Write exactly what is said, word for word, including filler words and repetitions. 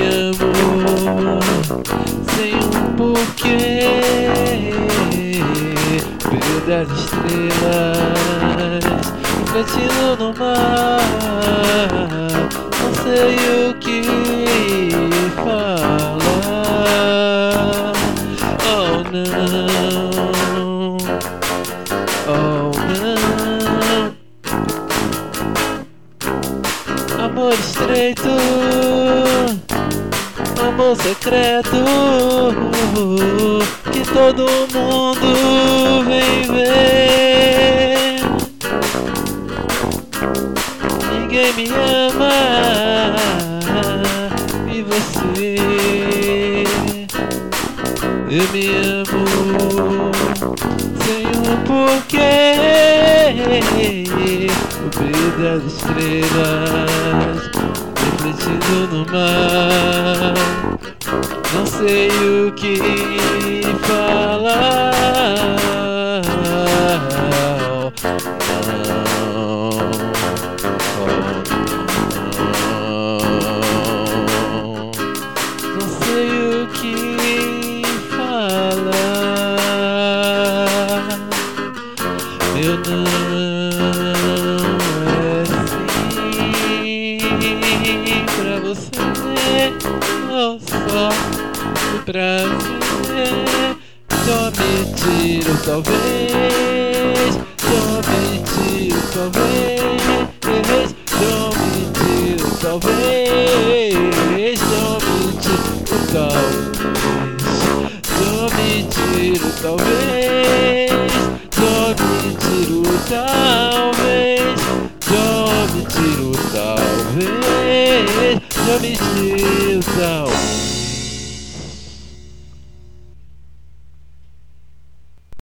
amor sem um porquê. Brilho das estrelas refletindo no mar, não sei o que falar. Oh não, oh não. Amor estreito, amor secreto, que todo mundo vem ver. Ninguém me ama e você. Eu me amo sem um porquê. O brilho das estrelas refletindo no mar, não sei o que falar. Não sei o que falar. Eu não é assim pra você, ou só o prazer. Só me tiro talvez, só me tiro talvez, só me tiro talvez, só me tiro talvez, só me tiro talvez, só me tiro talvez, só me tiro talvez, só me tiro talvez.